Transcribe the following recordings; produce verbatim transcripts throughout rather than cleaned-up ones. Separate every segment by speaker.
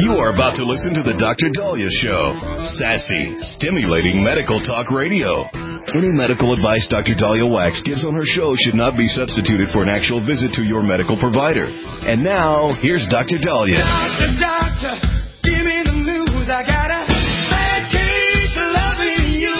Speaker 1: You are about to listen to the Doctor Daliah Show. Sassy, stimulating medical talk radio. Any medical advice Doctor Daliah Wax gives on her show should not be substituted for an actual visit to your medical provider. And now, here's Doctor Daliah.
Speaker 2: Doctor, doctor, give me the news. I got a bad case of loving you.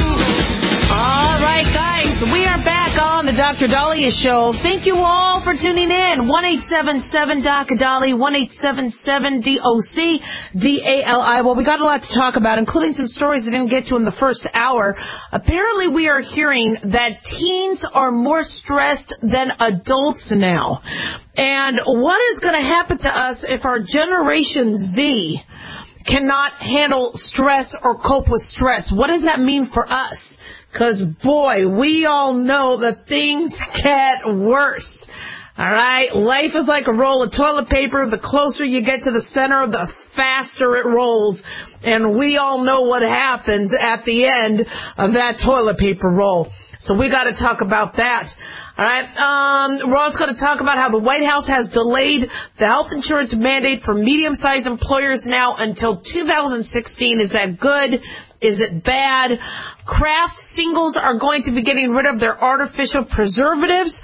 Speaker 3: All right, guys, we are back on the Doctor Daliah Show. Thank you all for tuning in. one eight seven seven D O C D A L I, one eight seven seven D O C D A L I. Well, we got a lot to talk about, including some stories I didn't get to in the first hour. Apparently, we are hearing that teens are more stressed than adults now. And what is going to happen to us if our Generation Z cannot handle stress or cope with stress? What does that mean for us? Because, boy, we all know that things get worse. All right? Life is like a roll of toilet paper. The closer you get to the center, the faster it rolls. And we all know what happens at the end of that toilet paper roll. So we got to talk about that. All right. Um, we're also going to talk about how the White House has delayed the health insurance mandate for medium-sized employers now until two thousand sixteen. Is that good? Is it bad? Kraft singles are going to be getting rid of their artificial preservatives.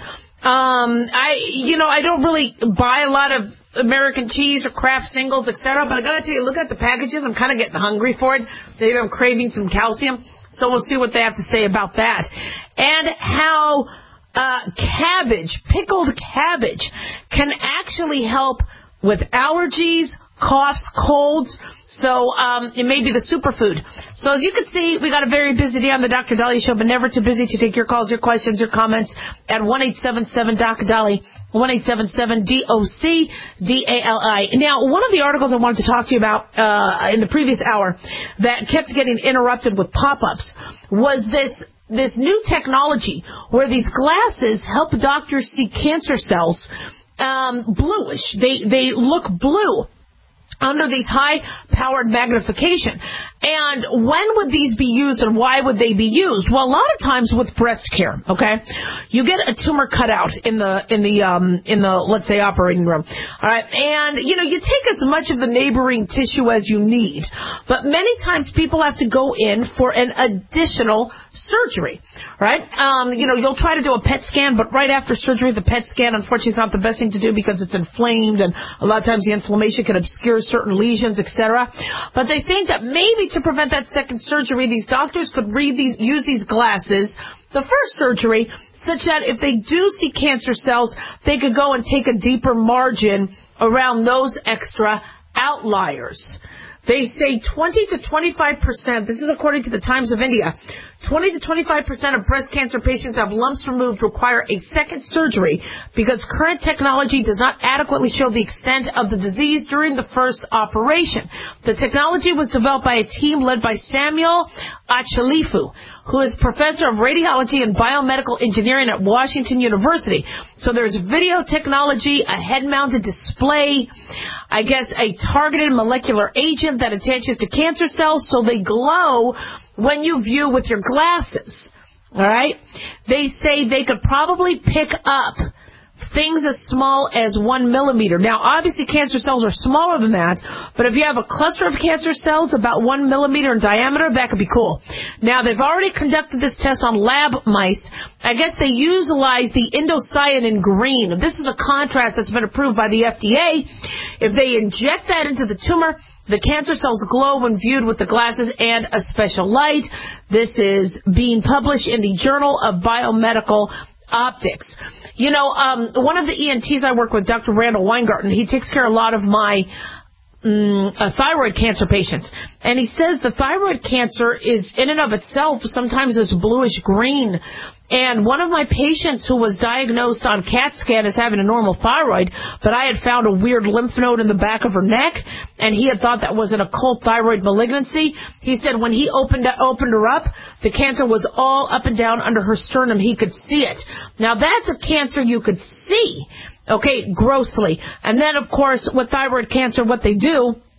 Speaker 3: Um, I, you know, I don't really buy a lot of American cheese or Kraft singles, et cetera. But I got to tell you, look at the packages. I'm kind of getting hungry for it. Maybe I'm craving some calcium. So we'll see what they have to say about that. And how uh, cabbage, pickled cabbage, can actually help with allergies, coughs, colds. So um, it may be the superfood. So as you can see, we got a very busy day on the Doctor Daliah Show, but never too busy to take your calls, your questions, your comments at one eight seven seven D O C D A L I, one eight seven seven D O C D A L I. Now, one of the articles I wanted to talk to you about uh, in the previous hour that kept getting interrupted with pop-ups was this this new technology where these glasses help doctors see cancer cells um, bluish. They they look blue under these high-powered magnification. And when would these be used and why would they be used? Well, a lot of times with breast care, okay, you get a tumor cut out in the, in the, um, in the, let's say, operating room. All right. And, you know, you take as much of the neighboring tissue as you need. But many times people have to go in for an additional surgery, right? Um, you know, you'll try to do a P E T scan, but right after surgery, the P E T scan, unfortunately, is not the best thing to do because it's inflamed, and a lot of times the inflammation can obscure certain lesions, et cetera. But they think that maybe to prevent that second surgery, these doctors could read these, use these glasses, the first surgery, such that if they do see cancer cells, they could go and take a deeper margin around those extra outliers. They say twenty to twenty-five percent, this is according to the Times of India, twenty to twenty-five percent of breast cancer patients have lumps removed require a second surgery because current technology does not adequately show the extent of the disease during the first operation. The technology was developed by a team led by Samuel Achalifu, who is professor of radiology and biomedical engineering at Washington University. So there's video technology, a head-mounted display, I guess a targeted molecular agent that attaches to cancer cells so they glow when you view with your glasses. All right? They say they could probably pick up things as small as one millimeter. Now, obviously, cancer cells are smaller than that, but if you have a cluster of cancer cells about one millimeter in diameter, that could be cool. Now, they've already conducted this test on lab mice. I guess they utilize the indocyanine green. This is a contrast that's been approved by the F D A. If they inject that into the tumor, the cancer cells glow when viewed with the glasses and a special light. This is being published in the Journal of Biomedical Optics. You know, um, one of the E N Ts I work with, Doctor Randall Weingarten, he takes care of a lot of my um, uh, thyroid cancer patients. And he says the thyroid cancer is, in and of itself, sometimes this bluish green. And one of my patients who was diagnosed on CAT scan as having a normal thyroid, but I had found a weird lymph node in the back of her neck, and he had thought that was an occult thyroid malignancy. He said when he opened opened her up, the cancer was all up and down under her sternum. He could see it. Now, that's a cancer you could see, okay, grossly. And then, of course, with thyroid cancer, what they do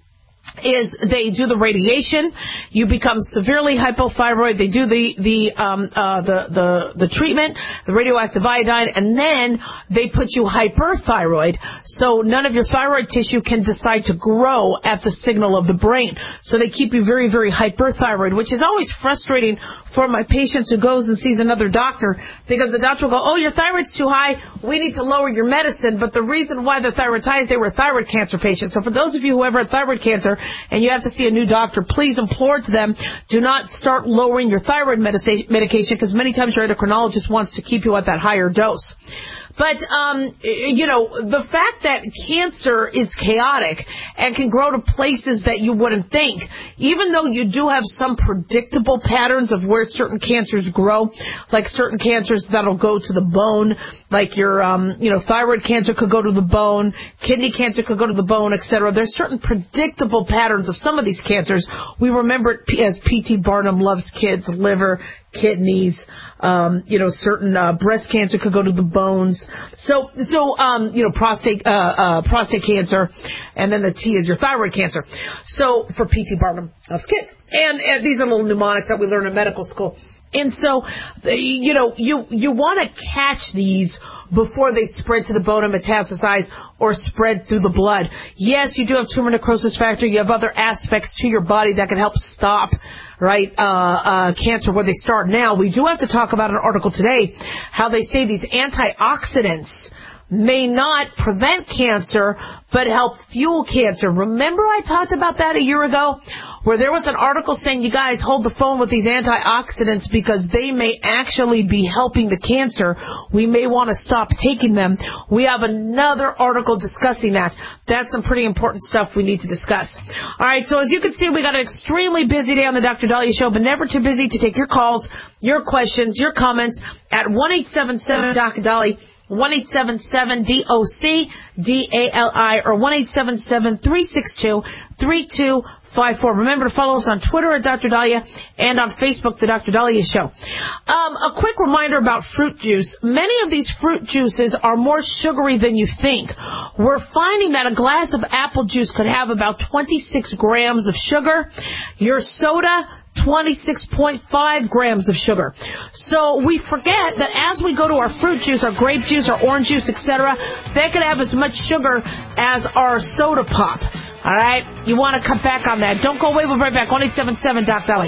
Speaker 3: is they do the radiation, you become severely hypothyroid, they do the the um uh the the the treatment, the radioactive iodine, and then they put you hyperthyroid, so none of your thyroid tissue can decide to grow at the signal of the brain. So they keep you very, very hyperthyroid, which is always frustrating for my patients who goes and sees another doctor, because the doctor will go, oh, your thyroid's too high, we need to lower your medicine, but the reason why their thyroid's high is they were thyroid cancer patients. So for those of you who ever had thyroid cancer and you have to see a new doctor, please implore to them, do not start lowering your thyroid medication, because many times your endocrinologist wants to keep you at that higher dose. But, um, you know, the fact that cancer is chaotic and can grow to places that you wouldn't think, even though you do have some predictable patterns of where certain cancers grow, like certain cancers that'll go to the bone, like your, um, you know, thyroid cancer could go to the bone, kidney cancer could go to the bone, et cetera. There's certain predictable patterns of some of these cancers. We remember it as P T Barnum loves kids, liver, kidneys, um, you know, certain uh, breast cancer could go to the bones. So, so um, you know, prostate uh, uh, prostate cancer, and then the T is your thyroid cancer. So for P T Barnum loves kids, and, and these are little mnemonics that we learn in medical school. And so, you know, you you want to catch these before they spread to the bone and metastasize or spread through the blood. Yes, you do have tumor necrosis factor. You have other aspects to your body that can help stop, right, uh, uh, cancer where they start. Now, we do have to talk about an article today, how they say these antioxidants may not prevent cancer, but help fuel cancer. Remember I talked about that a year ago, where there was an article saying, you guys hold the phone with these antioxidants because they may actually be helping the cancer. We may want to stop taking them. We have another article discussing that. That's some pretty important stuff we need to discuss. All right, so as you can see, we got an extremely busy day on the Doctor Dahlia Show, but never too busy to take your calls, your questions, your comments at one eight seven seven D O C Dali, one eight seven seven D O C D A L I, or one eight seven seven three six two three two five four. Remember to follow us on Twitter at Doctor Dahlia and on Facebook, The Doctor Dahlia Show. Um, a quick reminder about fruit juice. Many of these fruit juices are more sugary than you think. We're finding that a glass of apple juice could have about twenty-six grams of sugar. Your soda, twenty-six point five grams of sugar. So we forget that as we go to our fruit juice, our grape juice, our orange juice, et cetera, they could have as much sugar as our soda pop. All right? You want to cut back on that. Don't go away. We'll be right back. one eight seven seven Doc Dali.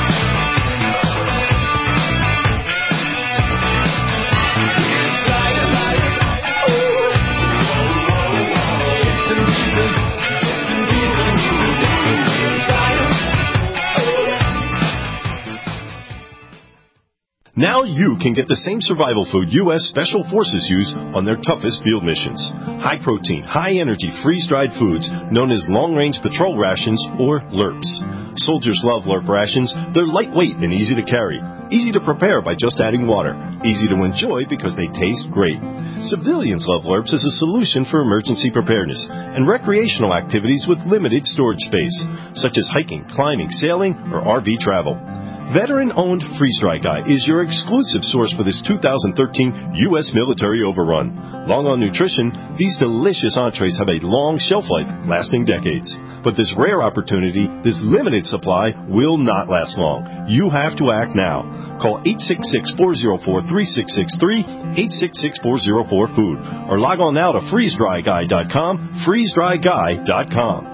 Speaker 4: Now you can get the same survival food U S Special Forces use on their toughest field missions. High-protein, high-energy, freeze-dried foods known as long-range patrol rations, or L R Ps. Soldiers love L R P rations. They're lightweight and easy to carry. Easy to prepare by just adding water. Easy to enjoy because they taste great. Civilians love L R Ps as a solution for emergency preparedness and recreational activities with limited storage space, such as hiking, climbing, sailing, or R V travel. Veteran-owned Freeze Dry Guy is your exclusive source for this two thousand thirteen U S military overrun. Long on nutrition, these delicious entrees have a long shelf life, lasting decades. But this rare opportunity, this limited supply, will not last long. You have to act now. Call eight six six, four zero four, three six six three, eight six six, four zero four, food, or log on now to freeze dry guy dot com, freeze dry guy dot com.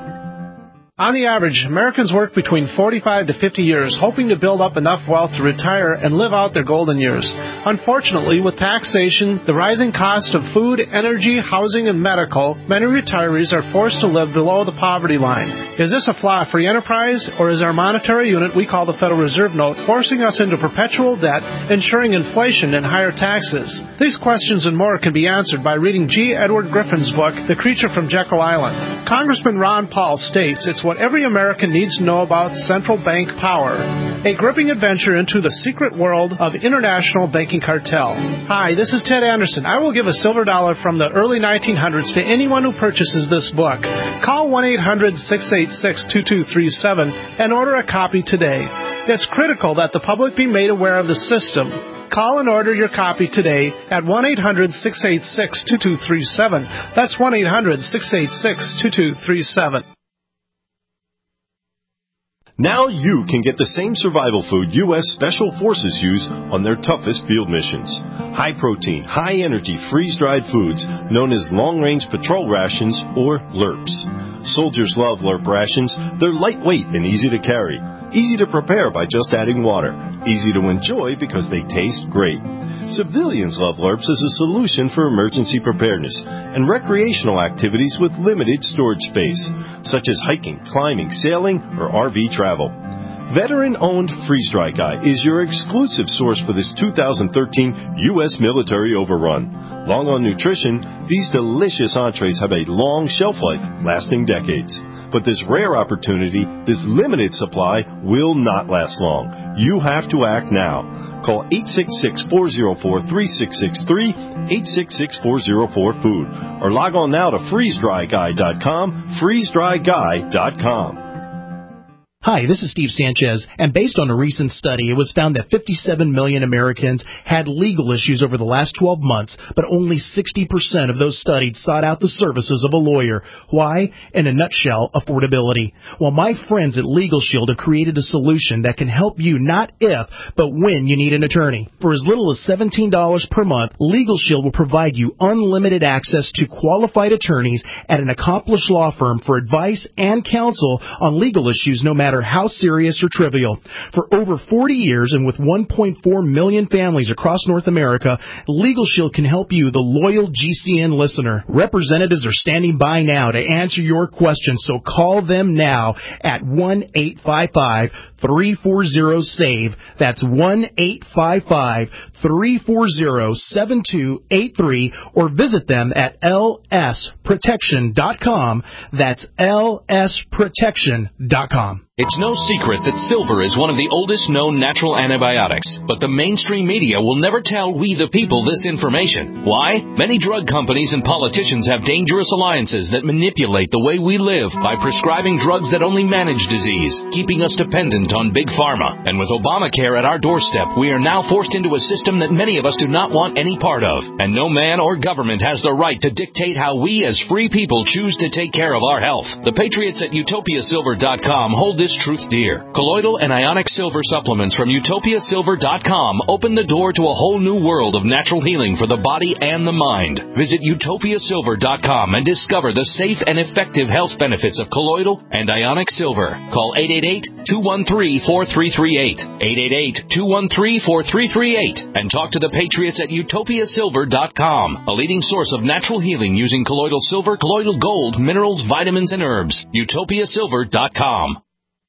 Speaker 5: On the average, Americans work between forty-five to fifty years, hoping to build up enough wealth to retire and live out their golden years. Unfortunately, with taxation, the rising cost of food, energy, housing, and medical, many retirees are forced to live below the poverty line. Is this a flaw free enterprise, or is our monetary unit we call the Federal Reserve Note forcing us into perpetual debt, ensuring inflation and higher taxes? These questions and more can be answered by reading G. Edward Griffin's book, The Creature from Jekyll Island. Congressman Ron Paul states it's what every American needs to know about central bank power. A gripping adventure into the secret world of international banking cartel. Hi, this is Ted Anderson. I will give a silver dollar from the early nineteen hundreds to anyone who purchases this book. Call one eight hundred, six eight six, two two three seven and order a copy today. It's critical that the public be made aware of the system. Call and order your copy today at one eight hundred, six eight six, two two three seven. That's one eight hundred, six eight six, two two three seven.
Speaker 4: Now you can get the same survival food U S Special Forces use on their toughest field missions. High-protein, high-energy, freeze-dried foods known as long-range patrol rations or L R Ps. Soldiers love L R P rations. They're lightweight and easy to carry. Easy to prepare by just adding water. Easy to enjoy because they taste great. Civilians love L R Ps as a solution for emergency preparedness and recreational activities with limited storage space, such as hiking, climbing, sailing, or R V travel. Veteran-owned Freeze Dry Guy is your exclusive source for this two thousand thirteen U S military overrun. Long on nutrition, these delicious entrees have a long shelf life, lasting decades. But this rare opportunity, this limited supply, will not last long. You have to act now. Call eight six six, four zero four, three six six three, eight six six, four zero four, food, or log on now to freeze dry guy dot com, freeze dry guy dot com.
Speaker 6: Hi, this is Steve Sanchez, and based on a recent study, it was found that fifty-seven million Americans had legal issues over the last twelve months, but only sixty percent of those studied sought out the services of a lawyer. Why? In a nutshell, affordability. Well, my friends at Legal Shield have created a solution that can help you not if, but when you need an attorney. For as little as seventeen dollars per month, Legal Shield will provide you unlimited access to qualified attorneys at an accomplished law firm for advice and counsel on legal issues, no matter how serious or trivial. For over forty years and with one point four million families across North America, Legal Shield can help you, the loyal G C N listener. Representatives are standing by now to answer your questions, so call them now at one eight five five, three four zero, S A V E. That's one eight five five, three four zero, seven two eight three, or visit them at L S protection dot com. That's L S protection dot com.
Speaker 7: It's no secret that silver is one of the oldest known natural antibiotics, but the mainstream media will never tell we the people this information. Why? Many drug companies and politicians have dangerous alliances that manipulate the way we live by prescribing drugs that only manage disease, keeping us dependent on big pharma. And with Obamacare at our doorstep, we are now forced into a system that many of us do not want any part of. And no man or government has the right to dictate how we as free people choose to take care of our health. The patriots at utopia silver dot com hold this truth dear. Colloidal and ionic silver supplements from utopia silver dot com open the door to a whole new world of natural healing for the body and the mind. Visit utopia silver dot com and discover the safe and effective health benefits of colloidal and ionic silver. Call eight eight eight, two one three, four three three eight, eight eight eight, two one three, four three three eight, and talk to the patriots at utopia silver dot com, a leading source of natural healing using colloidal silver, colloidal gold, minerals, vitamins, and herbs. utopia silver dot com.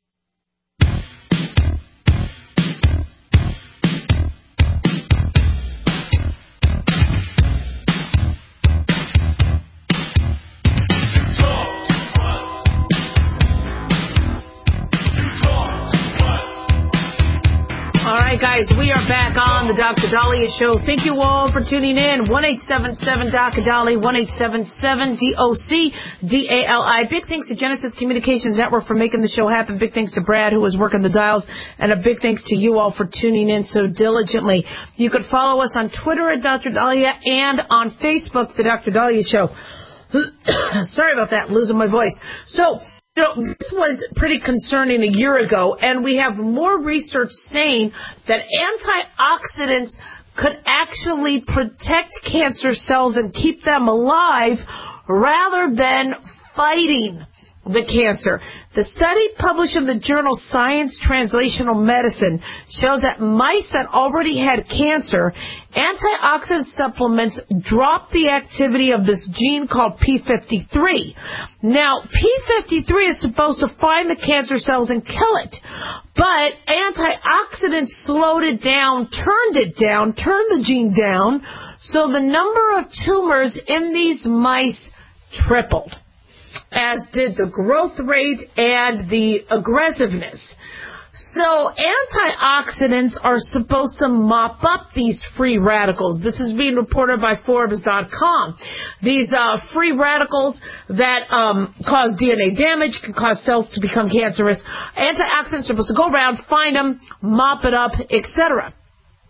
Speaker 3: Guys, we are back on the Doctor Dahlia Show. Thank you all for tuning in. one eight seven seven, D O C Dali, one eight seven seven, D O C D A L I. Big thanks to Genesis Communications Network for making the show happen. Big thanks to Brad, who was working the dials. And a big thanks to you all for tuning in so diligently. You could follow us on Twitter at Doctor Dahlia and on Facebook, The Doctor Dahlia Show. Sorry about that, losing my voice. So, you know, this was pretty concerning a year ago, and we have more research saying that antioxidants could actually protect cancer cells and keep them alive rather than fighting the cancer. The study published in the journal Science Translational Medicine shows that mice that already had cancer, antioxidant supplements drop the activity of this gene called P fifty-three. Now, P fifty-three is supposed to find the cancer cells and kill it, but antioxidants slowed it down, turned it down, turned the gene down, so the number of tumors in these mice tripled, as did the growth rate and the aggressiveness. So antioxidants are supposed to mop up these free radicals. This is being reported by Forbes dot com. These uh, free radicals that um, cause D N A damage, can cause cells to become cancerous. Antioxidants are supposed to go around, find them, mop it up, et cetera.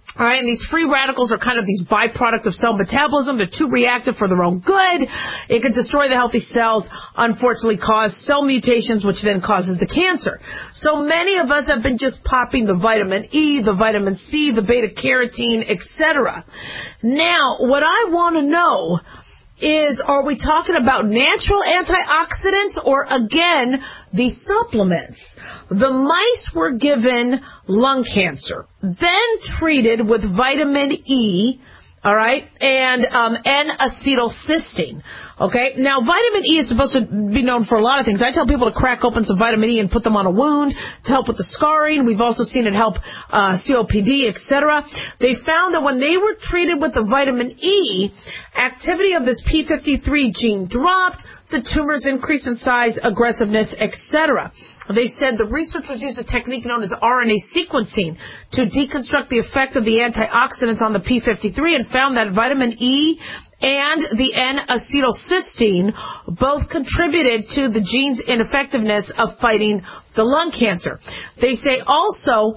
Speaker 3: All right, and these free radicals are kind of these byproducts of cell metabolism. They're too reactive for their own good. It can destroy the healthy cells, unfortunately cause cell mutations, which then causes the cancer. So many of us have been just popping the vitamin E, the vitamin C, the beta-carotene, et cetera. Now, what I want to know is, are we talking about natural antioxidants or, again, the supplements? The mice were given lung cancer, then treated with vitamin E, all right, and um, N-acetylcysteine. Okay, now vitamin E is supposed to be known for a lot of things. I tell people to crack open some vitamin E and put them on a wound to help with the scarring. We've also seen it help uh, C O P D, et cetera. They found that when they were treated with the vitamin E, activity of this P fifty-three gene dropped, the tumors increased in size, aggressiveness, et cetera. They said the researchers used a technique known as R N A sequencing to deconstruct the effect of the antioxidants on the P fifty-three and found that vitamin E and the N-acetylcysteine both contributed to the gene's ineffectiveness of fighting the lung cancer. They say also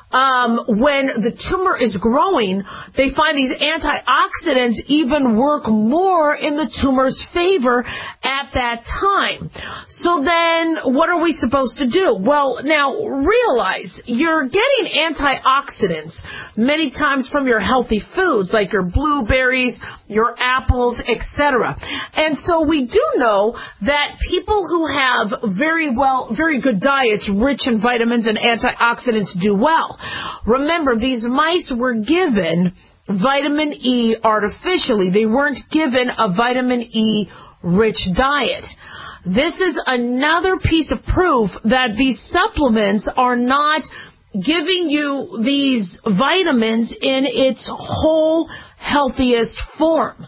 Speaker 3: um, when the tumor is growing, they find these antioxidants even work more in the tumor's favor at that time. So then what are we supposed to do? Well, now realize you're getting antioxidants many times from your healthy foods like your blueberries, your apples, et cetera. And so we do know that people who have very well, very good diets rich in vitamins and antioxidants do well. Remember, these mice were given vitamin E artificially. They weren't given a vitamin E rich diet. This is another piece of proof that these supplements are not giving you these vitamins in its whole healthiest form.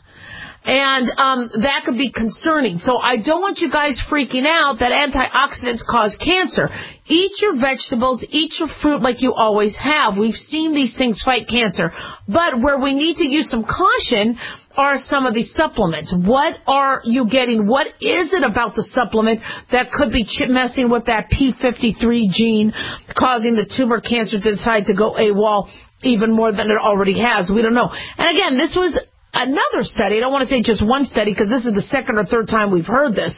Speaker 3: And um, that could be concerning. So I don't want you guys freaking out that antioxidants cause cancer. Eat your vegetables, eat your fruit like you always have. We've seen these things fight cancer. But where we need to use some caution are some of these supplements. What are you getting? What is it about the supplement that could be messing with that P fifty-three gene, causing the tumor cancer to decide to go AWOL even more than it already has? We don't know. And again, this was another study. I don't want to say just one study because this is the second or third time we've heard this.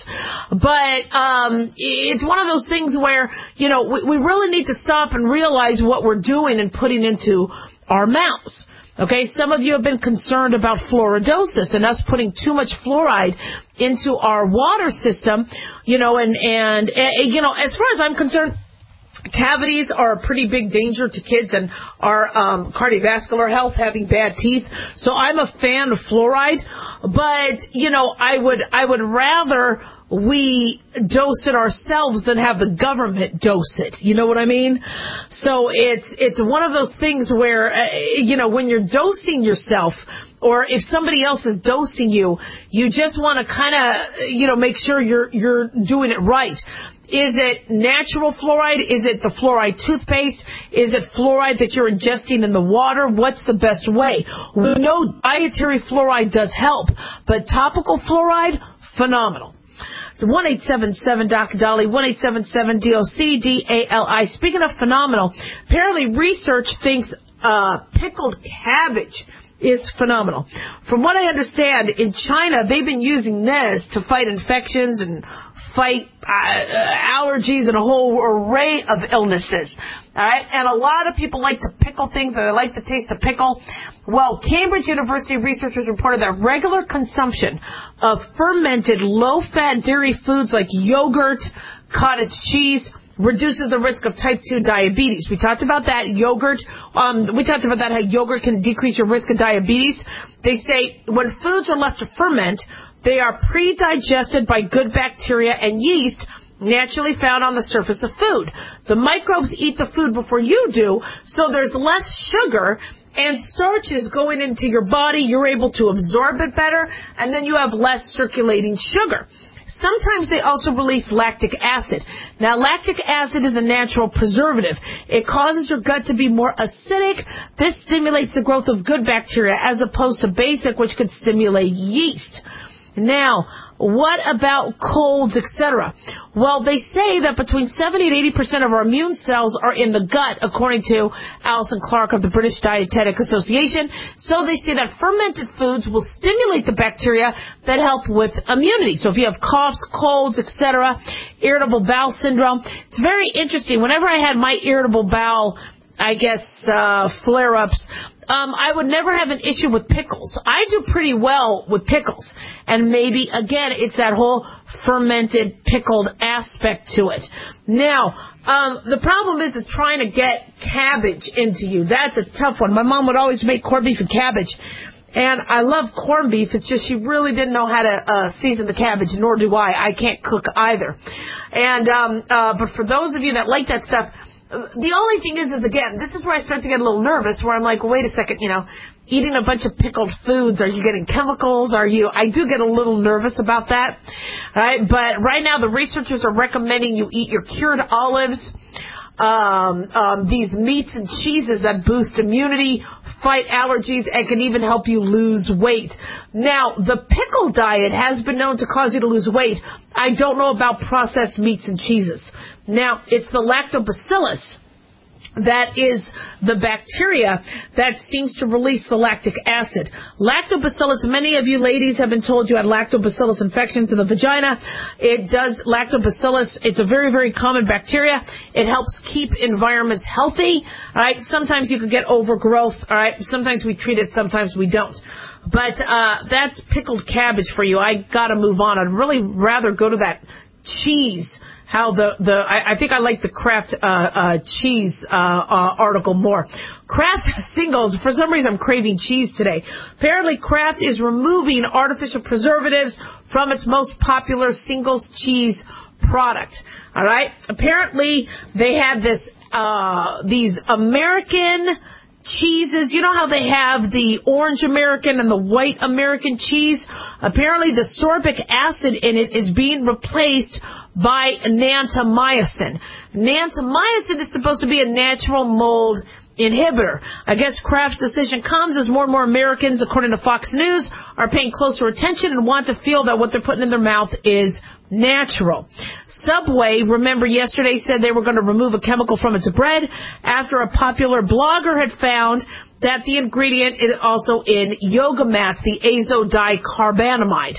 Speaker 3: But um, it's one of those things where, you know, we, we really need to stop and realize what we're doing and putting into our mouths. Okay, some of you have been concerned about fluoridosis and us putting too much fluoride into our water system, you know, and, and, and you know, as far as I'm concerned, cavities are a pretty big danger to kids and our um, cardiovascular health, having bad teeth. So I'm a fan of fluoride, but you know, I would I would rather we dose it ourselves than have the government dose it. You know what I mean? So it's it's one of those things where uh, you know, when you're dosing yourself, or if somebody else is dosing you, you just want to kind of, you know, make sure you're you're doing it right. Is it natural fluoride? Is it the fluoride toothpaste? Is it fluoride that you're ingesting in the water? What's the best way? We know dietary fluoride does help, but topical fluoride, phenomenal. one eight seven seven D O C D A L I, one eight seven seven D O C D A L I. Speaking of phenomenal, apparently research thinks uh, pickled cabbage is phenomenal. From what I understand, in China, they've been using this to fight infections and fight uh, allergies and a whole array of illnesses. All right, and a lot of people like to pickle things, or they like the taste of pickle. Well, Cambridge University researchers reported that regular consumption of fermented, low-fat dairy foods like yogurt, cottage cheese, reduces the risk of type two diabetes. We talked about that. Yogurt, um, we talked about that, how yogurt can decrease your risk of diabetes. They say when foods are left to ferment, they are pre-digested by good bacteria and yeast naturally found on the surface of food. The microbes eat the food before you do, so there's less sugar and starches going into your body. You're able to absorb it better, and then you have less circulating sugar. Sometimes they also release lactic acid. Now, lactic acid is a natural preservative. It causes your gut to be more acidic. This stimulates the growth of good bacteria as opposed to basic, which could stimulate yeast. Now, what about colds, et cetera? Well, they say that between seventy and eighty percent of our immune cells are in the gut, according to Alison Clark of the British Dietetic Association. So they say that fermented foods will stimulate the bacteria that help with immunity. So if you have coughs, colds, et cetera, irritable bowel syndrome, it's very interesting. Whenever I had my irritable bowel, I guess, uh, flare-ups, Um, I would never have an issue with pickles. I do pretty well with pickles. And maybe, again, it's that whole fermented, pickled aspect to it. Now, um, the problem is, is trying to get cabbage into you. That's a tough one. My mom would always make corned beef and cabbage. And I love corned beef. It's just she really didn't know how to uh, season the cabbage, nor do I. I can't cook either. And um, uh, but for those of you that like that stuff, the only thing is, is again, this is where I start to get a little nervous, where I'm like, wait a second, you know, eating a bunch of pickled foods, are you getting chemicals? Are you, I do get a little nervous about that, right? But right now the researchers are recommending you eat your cured olives, um, um, these meats and cheeses that boost immunity, fight allergies, and can even help you lose weight. Now, the pickle diet has been known to cause you to lose weight. I don't know about processed meats and cheeses. Now, it's the lactobacillus that is the bacteria that seems to release the lactic acid. Lactobacillus, many of you ladies have been told you had lactobacillus infections in the vagina. It does, lactobacillus, it's a very, very common bacteria. It helps keep environments healthy. All right, sometimes you can get overgrowth. All right, sometimes we treat it, sometimes we don't. But uh that's pickled cabbage for you. I got to move on. I'd really rather go to that cheese. How the, the I, I think I like the Kraft uh, uh, cheese uh, uh, article more. Kraft singles, for some reason I'm craving cheese today. Apparently Kraft is removing artificial preservatives from its most popular singles cheese product. All right? Apparently they had this, uh, these American cheeses. You know how they have the orange American and the white American cheese? Apparently the sorbic acid in it is being replaced by nantamycin. Nantamycin is supposed to be a natural mold inhibitor. I guess Kraft's decision comes as more and more Americans, according to Fox News, are paying closer attention and want to feel that what they're putting in their mouth is natural. Subway, remember yesterday, said they were going to remove a chemical from its bread after a popular blogger had found that the ingredient is also in yoga mats, the azodicarbonamide.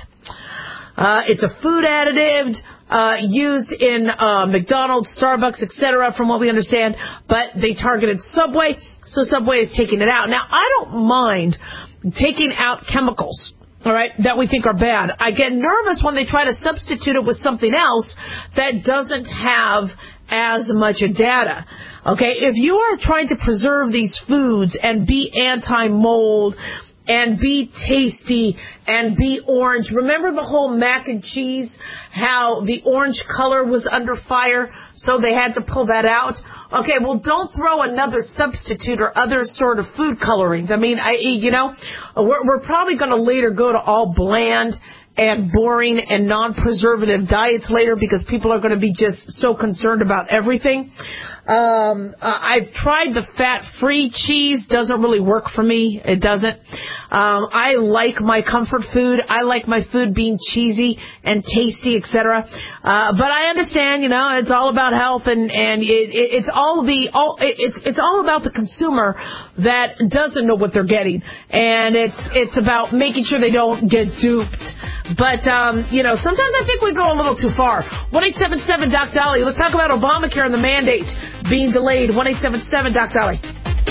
Speaker 3: Uh, it's a food additive uh, used in uh, McDonald's, Starbucks, et cetera, from what we understand, but they targeted Subway, so Subway is taking it out. Now, I don't mind taking out chemicals, all right, that we think are bad. I get nervous when they try to substitute it with something else that doesn't have as much data. Okay, if you are trying to preserve these foods and be anti-mold and be tasty and be orange. Remember the whole mac and cheese, how the orange color was under fire, so they had to pull that out? Okay, well, don't throw another substitute or other sort of food colorings. I mean, I, you know, we're, we're probably going to later go to all bland and boring and non-preservative diets later because people are going to be just so concerned about everything. Um, uh, I've tried the fat-free cheese. Doesn't really work for me. It doesn't. Um, I like my comfort food. I like my food being cheesy and tasty, et cetera. Uh, but I understand, you know, it's all about health, and and it, it, it's all the all it's it's all about the consumer that doesn't know what they're getting, and it's it's about making sure they don't get duped. But um, you know, sometimes I think we go a little too far. one eight seven seven Doc Dolly. Let's talk about Obamacare and the mandate being delayed. one eight seven seven Doc Dolly.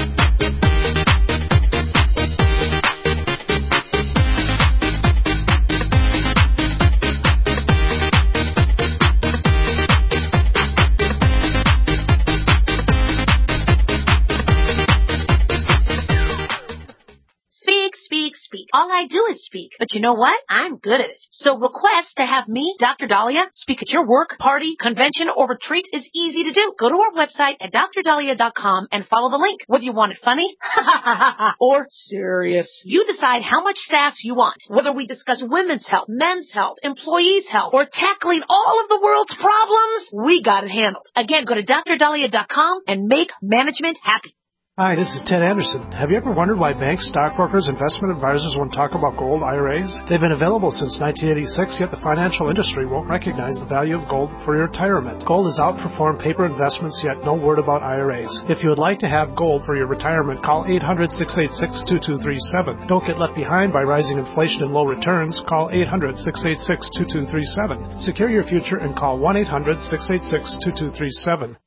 Speaker 8: All I do is speak. But you know what? I'm good at it. So request to have me, Doctor Dahlia, speak at your work, party, convention, or retreat is easy to do. Go to our website at dr dahlia dot com and follow the link. Whether you want it funny or serious, you decide how much sass you want. Whether we discuss women's health, men's health, employees' health, or tackling all of the world's problems, we got it handled. Again, go to dr dahlia dot com and make management happy.
Speaker 5: Hi, this is Ted Anderson. Have you ever wondered why banks, stockbrokers, investment advisors won't talk about gold I R As? They've been available since nineteen eighty-six, yet the financial industry won't recognize the value of gold for your retirement. Gold has outperformed paper investments, yet no word about I R As. If you would like to have gold for your retirement, call eight hundred, six eight six, two two three seven. Don't get left behind by rising inflation and low returns. Call eight hundred, six eight six, two two three seven. Secure your future and call one eight hundred, six eight six, two two three seven.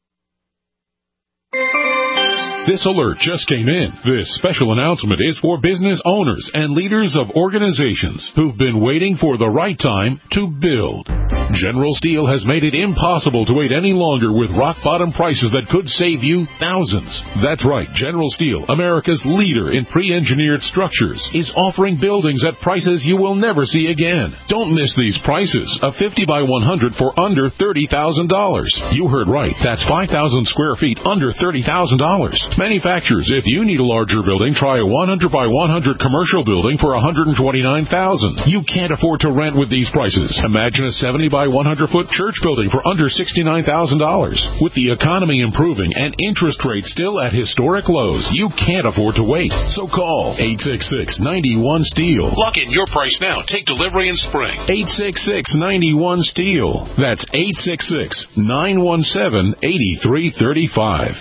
Speaker 9: This alert just came in. This special announcement is for business owners and leaders of organizations who've been waiting for the right time to build. General Steel has made it impossible to wait any longer with rock-bottom prices that could save you thousands. That's right. General Steel, America's leader in pre-engineered structures, is offering buildings at prices you will never see again. Don't miss these prices. A fifty by one hundred for under thirty thousand dollars. You heard right. That's five thousand square feet under thirty thousand dollars. Manufacturers, if you need a larger building, try a one hundred by one hundred commercial building for one hundred twenty-nine thousand dollars. You can't afford to rent with these prices. Imagine a seventy by one hundred foot church building for under sixty-nine thousand dollars. With the economy improving and interest rates still at historic lows, you can't afford to wait. So call eight six six, nine one, STEEL. Lock in your price now. Take delivery in spring. eight six six, nine one, STEEL. That's eight six six, nine one seven, eight three three five.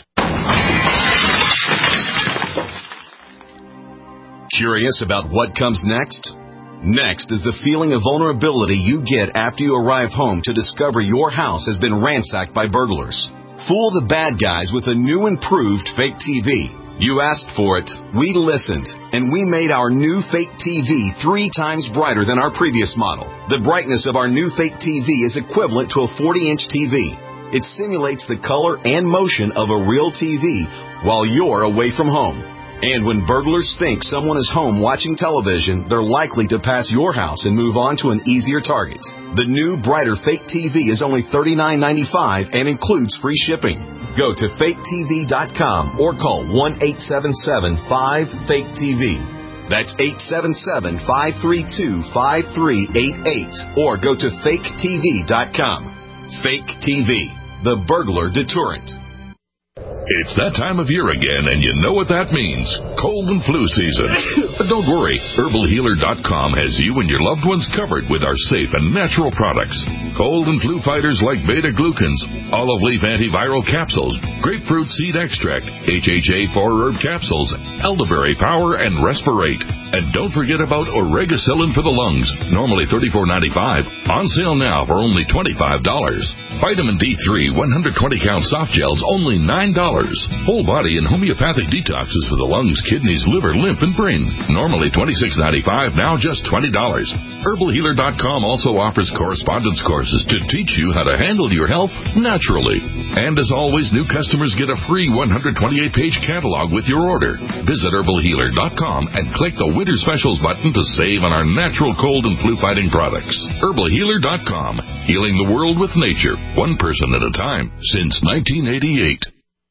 Speaker 1: Curious about what comes next? Next is the feeling of vulnerability you get after you arrive home to discover your house has been ransacked by burglars. Fool the bad guys with a new improved fake T V. You asked for it, we listened, and we made our new fake T V three times brighter than our previous model. The brightness of our new fake T V is equivalent to a forty inch T V. It simulates the color and motion of a real T V while you're away from home. And when burglars think someone is home watching television, they're likely to pass your house and move on to an easier target. The new, brighter fake T V is only thirty-nine ninety-five and includes free shipping. Go to fake T V dot com or call one eight seven seven, five, fake T V. That's eight seven seven, five three two, five three eight eight or go to fake T V dot com. Fake T V, the burglar deterrent.
Speaker 9: It's that time of year again, and you know what that means. Cold and flu season. But don't worry. Herbal Healer dot com has you and your loved ones covered with our safe and natural products. Cold and flu fighters like beta-glucans, olive leaf antiviral capsules, grapefruit seed extract, H H A four herb capsules, elderberry power, and Respirate. And don't forget about Oregacillin for the lungs, normally thirty-four ninety-five, on sale now for only twenty-five dollars. Vitamin D three one hundred twenty count soft gels, only nine dollars. Whole body and homeopathic detoxes for the lungs, kidneys, liver, lymph, and brain, normally twenty-six ninety-five, now just twenty dollars. Herbal Healer dot com also offers correspondence courses to teach you how to handle your health naturally. And as always, new customers get a free one hundred twenty-eight page catalog with your order. Visit Herbal Healer dot com and click the Winter Specials button to save on our natural cold and flu fighting products. Herbal Healer dot com, healing the world with nature, one person at a time, since nineteen eighty-eight.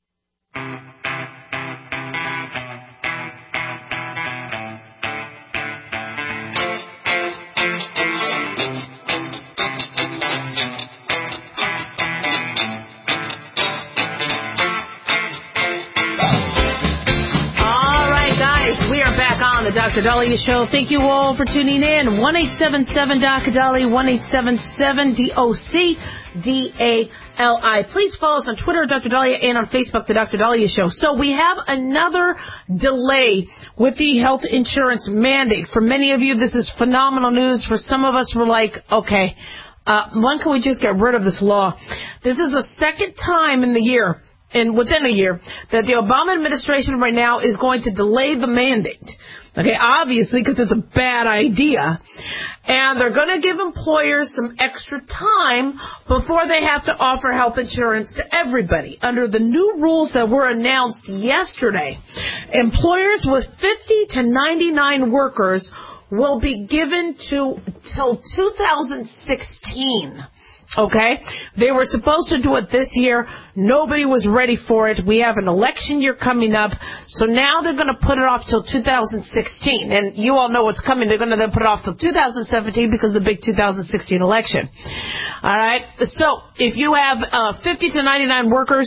Speaker 3: The Doctor Dahlia Show. Thank you all for tuning in. one eight seven seven, D O C Dahlia, one eight seven seven, D O C D A L I. Please follow us on Twitter, Doctor Dahlia, and on Facebook, The Doctor Dahlia Show. So we have another delay with the health insurance mandate. For many of you, this is phenomenal news. For some of us, we're like, okay, uh, when can we just get rid of this law? This is the second time in the year, and within a year, that the Obama administration right now is going to delay the mandate. Okay, obviously, because it's a bad idea. And they're going to give employers some extra time before they have to offer health insurance to everybody. Under the new rules that were announced yesterday, employers with fifty to ninety-nine workers will be given to till two thousand sixteen. Okay? They were supposed to do it this year. Nobody was ready for it. We have an election year coming up. So now they're going to put it off till two thousand sixteen. And you all know what's coming. They're going to then put it off till two thousand seventeen because of the big two thousand sixteen election. All right? So if you have uh, fifty to ninety-nine workers,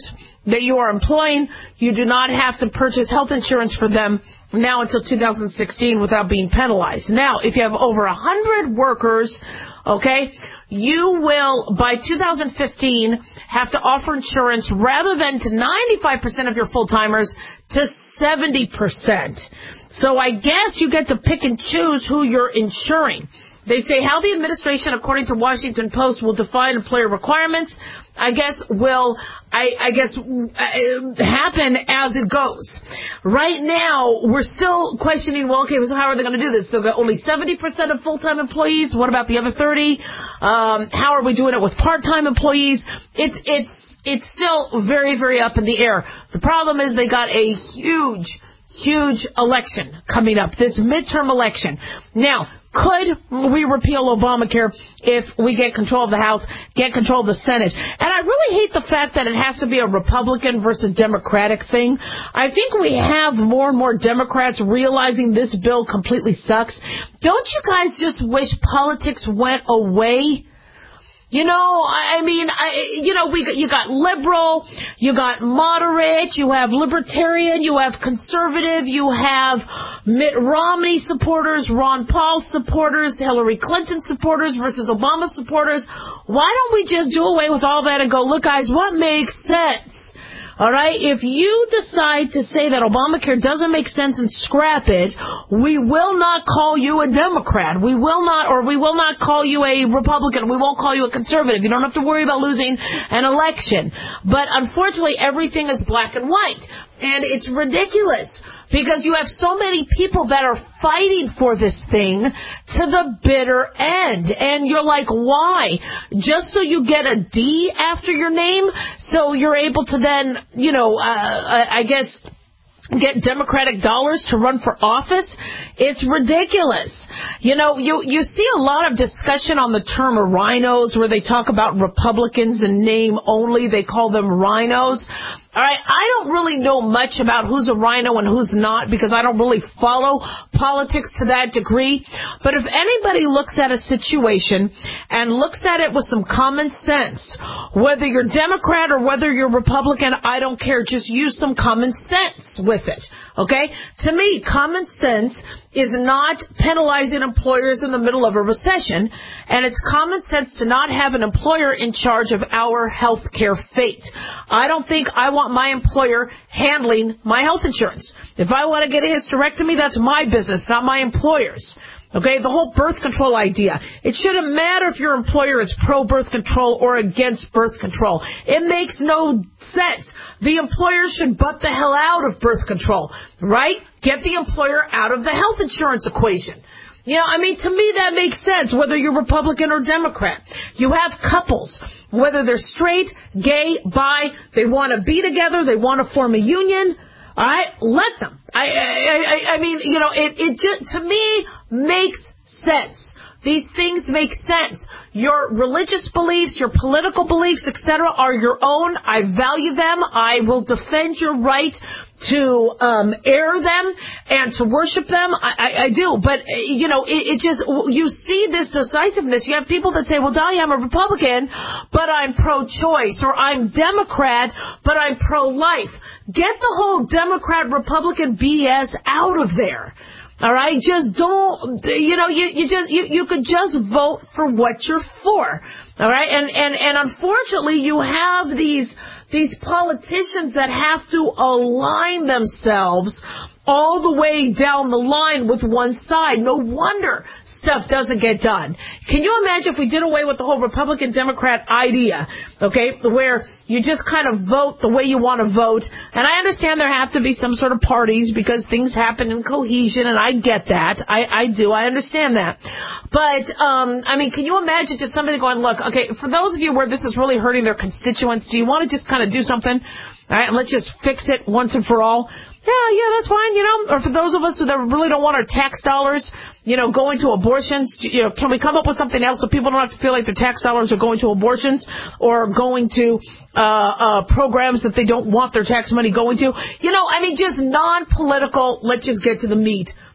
Speaker 3: that you are employing, you do not have to purchase health insurance for them now until two thousand sixteen without being penalized. Now, if you have over one hundred workers, okay, you will, by two thousand fifteen, have to offer insurance rather than to ninety-five percent of your full-timers to seventy percent. So I guess you get to pick and choose who you're insuring. They say how the administration, according to Washington Post, will define employer requirements, I guess, will, I, I guess, uh, happen as it goes. Right now, we're still questioning, well, okay, so how are they going to do this? They've got only seventy percent of full-time employees. What about the other thirty? Um, how are we doing it with part-time employees? It's, it's, it's still very, very up in the air. The problem is they got a huge, huge election coming up, this midterm election. Now, could we repeal Obamacare if we get control of the House, get control of the Senate? And I really hate the fact that it has to be a Republican versus Democratic thing. I think we have more and more Democrats realizing this bill completely sucks. Don't you guys just wish politics went away? You know, I mean, I, you know, we you got liberal, you got moderate, you have libertarian, you have conservative, you have Mitt Romney supporters, Ron Paul supporters, Hillary Clinton supporters versus Obama supporters. Why don't we just do away with all that and go, look, guys, what makes sense? All right, if you decide to say that Obamacare doesn't make sense and scrap it, we will not call you a Democrat. We will not, or we will not call you a Republican. We won't call you a conservative. You don't have to worry about losing an election. But unfortunately, everything is black and white. And it's ridiculous because you have so many people that are fighting for this thing to the bitter end. And you're like, why? Just so you get a D after your name? So you're able to then, you know, uh, I guess, get Democratic dollars to run for office? It's ridiculous. You know, you, you see a lot of discussion on the term rhinos where they talk about Republicans in name only. They call them rhinos. All right, I don't really know much about who's a rhino and who's not because I don't really follow politics to that degree. But if anybody looks at a situation and looks at it with some common sense, whether you're Democrat or whether you're Republican, I don't care. Just use some common sense with it, okay? To me, common sense is not penalizing employers in the middle of a recession, and it's common sense to not have an employer in charge of our health care fate. I don't think I want my employer handling my health insurance. If I want to get a hysterectomy, that's my business, not my employer's. Okay, the whole birth control idea. It shouldn't matter if your employer is pro-birth control or against birth control. It makes no sense. The employer should butt the hell out of birth control, right? Get the employer out of the health insurance equation. You know, I mean, to me that makes sense, whether you're Republican or Democrat. You have couples, whether they're straight, gay, bi, they want to be together, they want to form a union. All right, let them. I, I, I mean, you know, it, it just, to me, makes sense. These things make sense. Your religious beliefs, your political beliefs, et cetera, are your own. I value them. I will defend your right to um, air them and to worship them. I, I, I do. But, you know, it, it just, you see this decisiveness. You have people that say, well, Dahlia, I'm a Republican, but I'm pro-choice, or I'm Democrat, but I'm pro-life. Get the whole Democrat-Republican B S out of there. All right, just don't, you know, you, you just, you, you could just vote for what you're for. All right, and, and, and unfortunately you have these, these politicians that have to align themselves all the way down the line with one side. No wonder stuff doesn't get done. Can you imagine if we did away with the whole Republican-Democrat idea, okay, where you just kind of vote the way you want to vote? And I understand there have to be some sort of parties because things happen in cohesion, and I get that. I, I do. I understand that. But, um, I mean, can you imagine just somebody going, look, okay, for those of you where this is really hurting their constituents, do you want to just kind of do something? All right, let's just fix it once and for all. Yeah, yeah, that's fine, you know. Or for those of us who really don't want our tax dollars, you know, going to abortions, you know, can we come up with something else so people don't have to feel like their tax dollars are going to abortions or going to uh, uh, programs that they don't want their tax money going to? You know, I mean, just non-political, let's just get to the meat.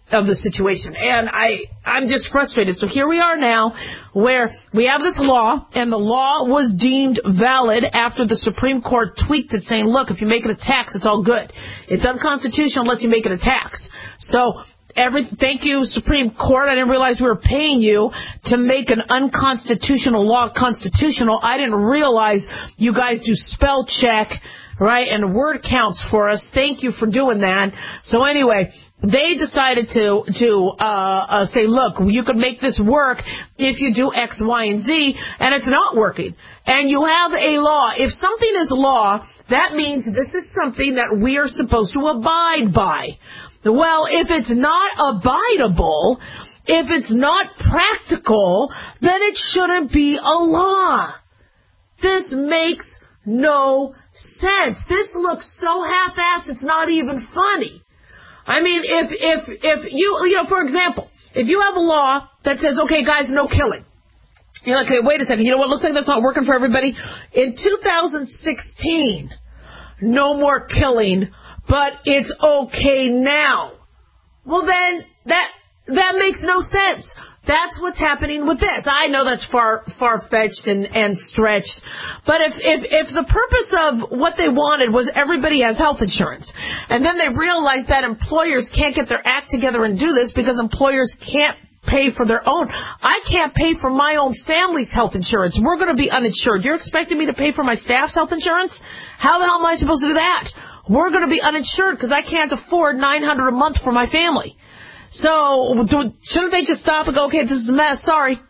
Speaker 3: of the situation. And I, I'm just frustrated. So here we are now where we have this law, and the law was deemed valid after the Supreme Court tweaked it, saying, look, if you make it a tax, it's all good. It's unconstitutional unless you make it a tax. So every, thank you, Supreme Court. I didn't realize we were paying you to make an unconstitutional law constitutional. I didn't realize you guys do spell check, right, and word counts for us. Thank you for doing that. So anyway, they decided to to uh, uh, say, look, you could make this work if you do X, Y, and Z, and it's not working. And you have a law. If something is law, that means this is something that we are supposed to abide by. Well, if it's not abidable, if it's not practical, then it shouldn't be a law. This makes no sense. This looks so half-assed, it's not even funny. I mean, if, if, if you, you know, for example, if you have a law that says, okay, guys, no killing. You're like, okay, wait a second, you know what, looks like that's not working for everybody. In two thousand sixteen, no more killing, but it's okay now. Well, then, that, that makes no sense. That's what's happening with this. I know that's far, far-fetched and, and stretched. But if, if, if the purpose of what they wanted was everybody has health insurance, and then they realized that employers can't get their act together and do this because employers can't pay for their own. I can't pay for my own family's health insurance. We're going to be uninsured. You're expecting me to pay for my staff's health insurance? How the hell am I supposed to do that? We're going to be uninsured because I can't afford nine hundred dollars a month for my family. So, do, shouldn't they just stop and go, okay, this is a mess, sorry.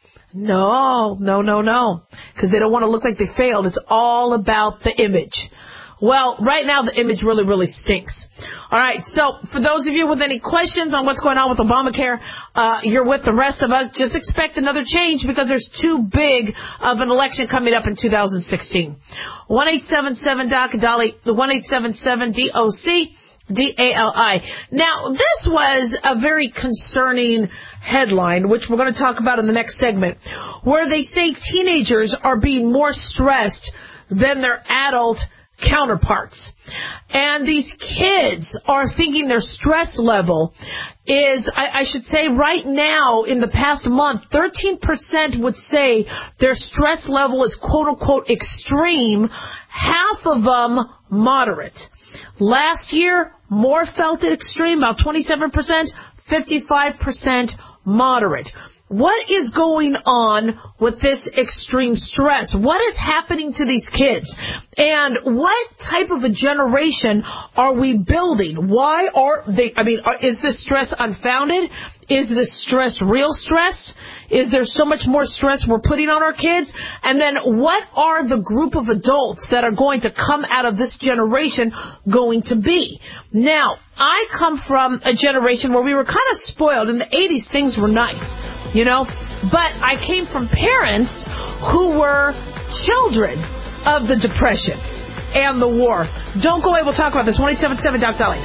Speaker 3: No, no, no, no. Because they don't want to look like they failed. It's all about the image. Well, right now the image really, really stinks. All right, so for those of you with any questions on what's going on with Obamacare, uh, you're with the rest of us. Just expect another change because there's too big of an election coming up in two thousand sixteen. one eight seven seven D O C, Dolly, the one eight seven seven D O C. D A L I. Now, this was a very concerning headline, which we're going to talk about in the next segment, where they say teenagers are being more stressed than their adult counterparts. And these kids are thinking their stress level is, I, I should say right now, in the past month, thirteen percent would say their stress level is quote-unquote extreme, half of them moderate. Last year, more felt it extreme, about twenty-seven percent, fifty-five percent moderate. What is going on with this extreme stress? What is happening to these kids? And what type of a generation are we building? Why are they, I mean, are, is this stress unfounded? Is this stress real stress? Is there so much more stress we're putting on our kids? And then what are the group of adults that are going to come out of this generation going to be? Now, I come from a generation where we were kind of spoiled. In the eighties, things were nice, you know, but I came from parents who were children of the Depression and the war. Don't go away. We'll talk about this. one eight seven seven Doc Dolly.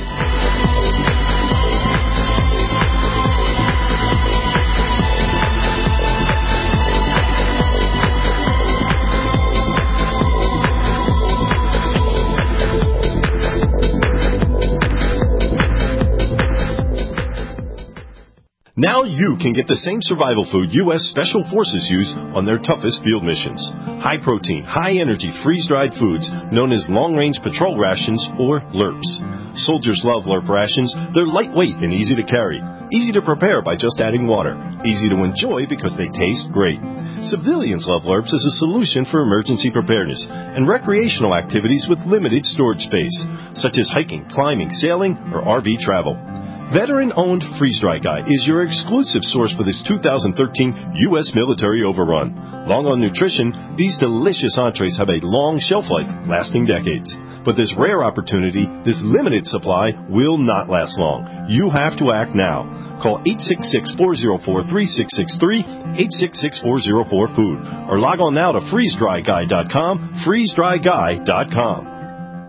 Speaker 4: Now you can get the same survival food U S Special Forces use on their toughest field missions. High protein, high energy, freeze-dried foods known as long-range patrol rations or L R Ps. Soldiers love L R P rations. They're lightweight and easy to carry. Easy to prepare by just adding water. Easy to enjoy because they taste great. Civilians love L R Ps as a solution for emergency preparedness and recreational activities with limited storage space, such as hiking, climbing, sailing, or R V travel. Veteran-owned Freeze Dry Guy is your exclusive source for this two thousand thirteen U S military overrun. Long on nutrition, these delicious entrees have a long shelf life, lasting decades. But this rare opportunity, this limited supply, will not last long. You have to act now. Call eight six six, four zero four, three six six three, eight six six, four zero four, food, or log on now to freeze dry guy dot com, freeze dry guy dot com.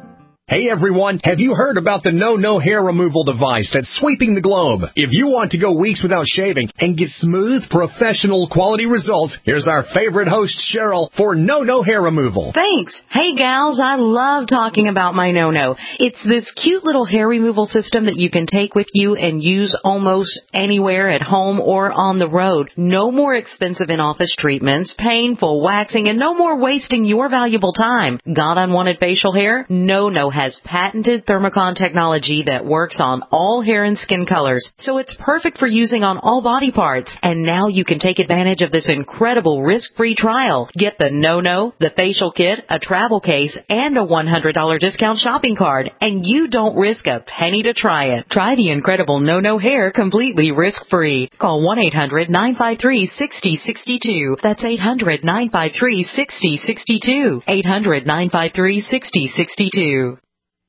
Speaker 10: Hey everyone, have you heard about the No No hair removal device that's sweeping the globe? If you want to go weeks without shaving and get smooth, professional quality results, here's our favorite host, Cheryl, for No No hair removal.
Speaker 11: Thanks. Hey gals, I love talking about my No No. It's this cute little hair removal system that you can take with you and use almost anywhere at home or on the road. No more expensive in-office treatments, painful waxing, and no more wasting your valuable time. Got unwanted facial hair? No No has patented Thermocon technology that works on all hair and skin colors, so it's perfect for using on all body parts. And now you can take advantage of this incredible risk-free trial. Get the No No, the facial kit, a travel case, and a one hundred dollars discount shopping card, and you don't risk a penny to try it. Try the incredible No No hair completely risk-free. Call one eight hundred nine five three six zero six two. That's eight hundred nine five three six zero six two. eight hundred nine five three six zero six two.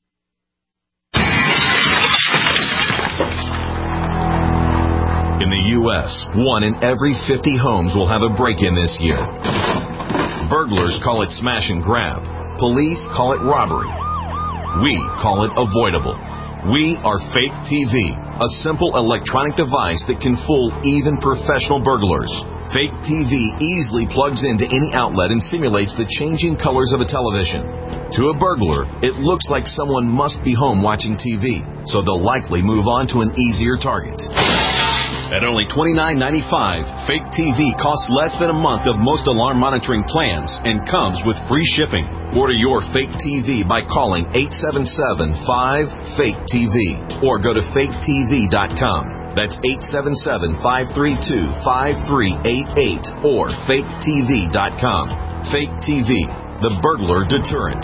Speaker 4: In the U S, one in every fifty homes will have a break-in this year. Burglars call it smash and grab. Police call it robbery. We call it avoidable. We are Fake T V, a simple electronic device that can fool even professional burglars. Fake T V easily plugs into any outlet and simulates the changing colors of a television. To a burglar, it looks like someone must be home watching T V, so they'll likely move on to an easier target. At only twenty-nine ninety-five, Fake T V costs less than a month of most alarm monitoring plans and comes with free shipping. Order your Fake T V by calling eight seven seven five fake T V or go to fake T V dot com. That's eight seven seven five three two five three eight eight or fake T V dot com. Fake T V, the burglar deterrent.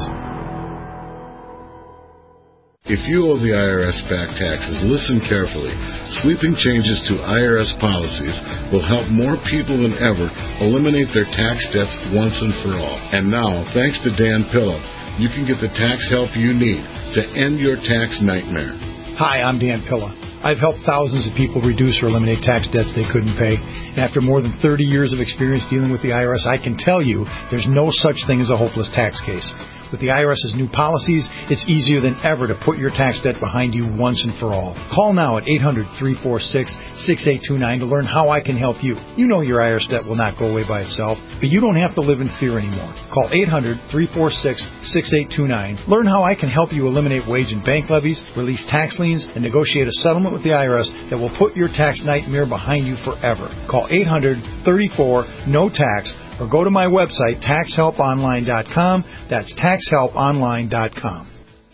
Speaker 12: If you owe the I R S back taxes, listen carefully. Sweeping changes to I R S policies will help more people than ever eliminate their tax debts once and for all. And now, thanks to Dan Pilla, you can get the tax help you need to end your tax nightmare.
Speaker 13: Hi, I'm Dan Pilla. I've helped thousands of people reduce or eliminate tax debts they couldn't pay. And after more than thirty years of experience dealing with the I R S, I can tell you there's no such thing as a hopeless tax case. With the I R S's new policies, it's easier than ever to put your tax debt behind you once and for all. Call now at eight hundred three four six six eight two nine to learn how I can help you. You know your I R S debt will not go away by itself, but you don't have to live in fear anymore. Call eight hundred three four six six eight two nine. Learn how I can help you eliminate wage and bank levies, release tax liens, and negotiate a settlement with the I R S that will put your tax nightmare behind you forever. Call eight hundred thirty-four no tax or go to my website, tax help online dot com. That's tax help online dot com.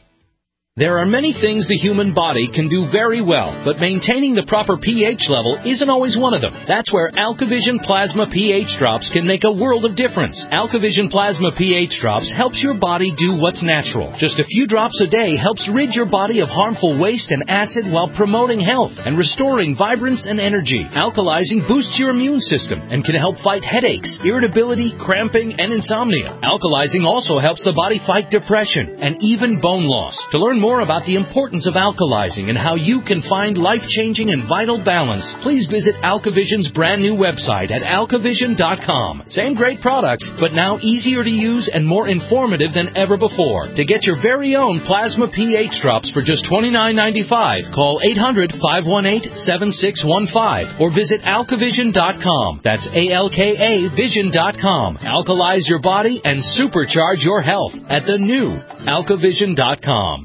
Speaker 7: There are many things the human body can do very well, but maintaining the proper pH level isn't always one of them. That's where AlkaVision Plasma pH Drops can make a world of difference. AlkaVision Plasma pH Drops helps your body do what's natural. Just a few drops a day helps rid your body of harmful waste and acid while promoting health and restoring vibrance and energy. Alkalizing boosts your immune system and can help fight headaches, irritability, cramping, and insomnia. Alkalizing also helps the body fight depression and even bone loss. To learn more about the importance of alkalizing and how you can find life-changing and vital balance, please visit AlkaVision's brand new website at alkavision dot com. Same great products, but now easier to use and more informative than ever before. To get your very own Plasma pH Drops for just twenty-nine ninety-five, call eight hundred five one eight seven six one five or visit alkavision dot com. That's A L K A vision dot com. Alkalize your body and supercharge your health at the new alkavision dot com.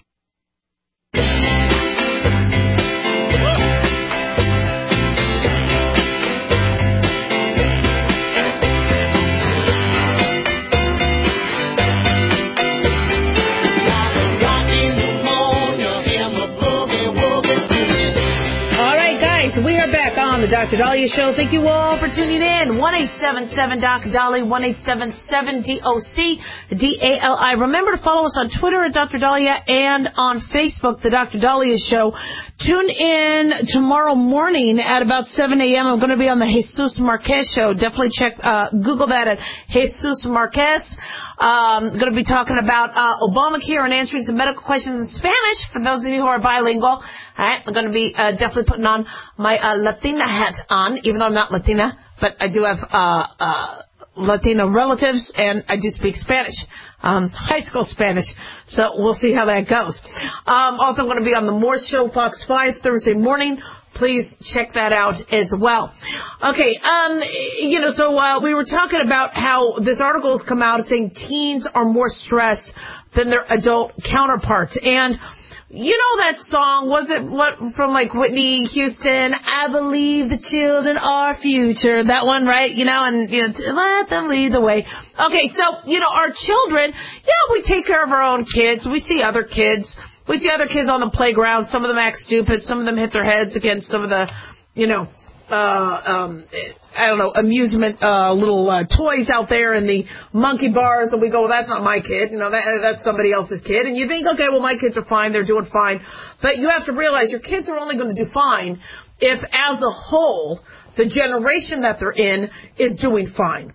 Speaker 3: We are back on the Doctor Dahlia Show. Thank you all for tuning in. one eight seven seven D O C Dolly, one eight seven seven D O C D A L I. Remember to follow us on Twitter at Doctor Dahlia and on Facebook, the Doctor Dahlia Show. Tune in tomorrow morning at about seven a.m. I'm going to be on the Jesus Marquez Show. Definitely check, uh, Google that at Jesus Marquez. Um, going to be talking about uh, Obamacare and answering some medical questions in Spanish for those of you who are bilingual. All right, I'm going to be uh, definitely putting on my uh, Latina hat on, even though I'm not Latina, but I do have uh, uh, Latino relatives, and I do speak Spanish, um, high school Spanish, so we'll see how that goes. Um, also going to be on the Morse Show, Fox five, Thursday morning. Please check that out as well. Okay, um, you know, so uh, we were talking about how this article has come out saying teens are more stressed than their adult counterparts. And you know that song, was it what from like Whitney Houston, I believe the children are future, that one, right? You know, and you know, let them lead the way. Okay, so, you know, our children, yeah, we take care of our own kids. We see other kids. We see other kids on the playground. Some of them act stupid. Some of them hit their heads against some of the, you know, uh, um, I don't know, amusement, uh, little, uh, toys out there in the monkey bars. And we go, well, that's not my kid. You know, that, that's somebody else's kid. And you think, okay, well, my kids are fine. They're doing fine. But you have to realize your kids are only going to do fine if, as a whole, the generation that they're in is doing fine.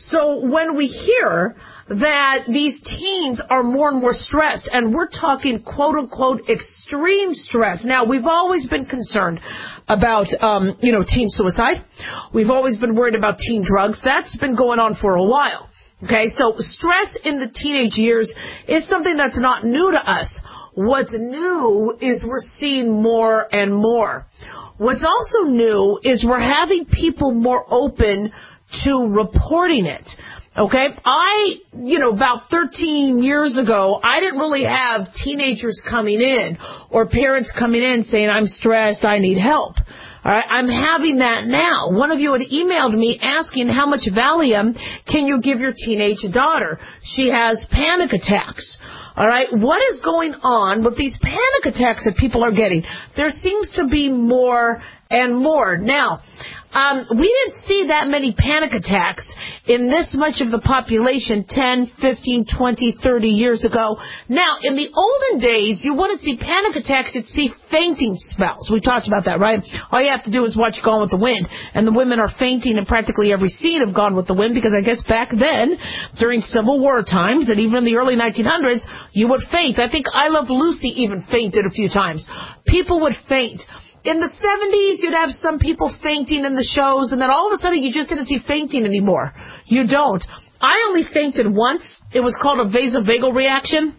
Speaker 3: So when we hear that these teens are more and more stressed, and we're talking quote-unquote extreme stress. Now, we've always been concerned about, um, you know, teen suicide. We've always been worried about teen drugs. That's been going on for a while. Okay, so stress in the teenage years is something that's not new to us. What's new is we're seeing more and more. What's also new is we're having people more open to reporting it. Okay, I, you know, about thirteen years ago, I didn't really have teenagers coming in or parents coming in saying, I'm stressed, I need help. All right, I'm having that now. One of you had emailed me asking how much Valium can you give your teenage daughter? She has panic attacks. All right, what is going on with these panic attacks that people are getting? There seems to be more and more. Now, Um, we didn't see that many panic attacks in this much of the population ten, fifteen, twenty, thirty years ago. Now, in the olden days, you wouldn't see panic attacks, you'd see fainting spells. We talked about that, right? All you have to do is watch Gone with the Wind, and the women are fainting in practically every scene of Gone with the Wind, because I guess back then, during Civil War times, and even in the early nineteen hundreds, you would faint. I think I Love Lucy even fainted a few times. People would faint. In the seventies, you'd have some people fainting in the shows, and then all of a sudden you just didn't see fainting anymore. You don't. I only fainted once. It was called a vasovagal reaction.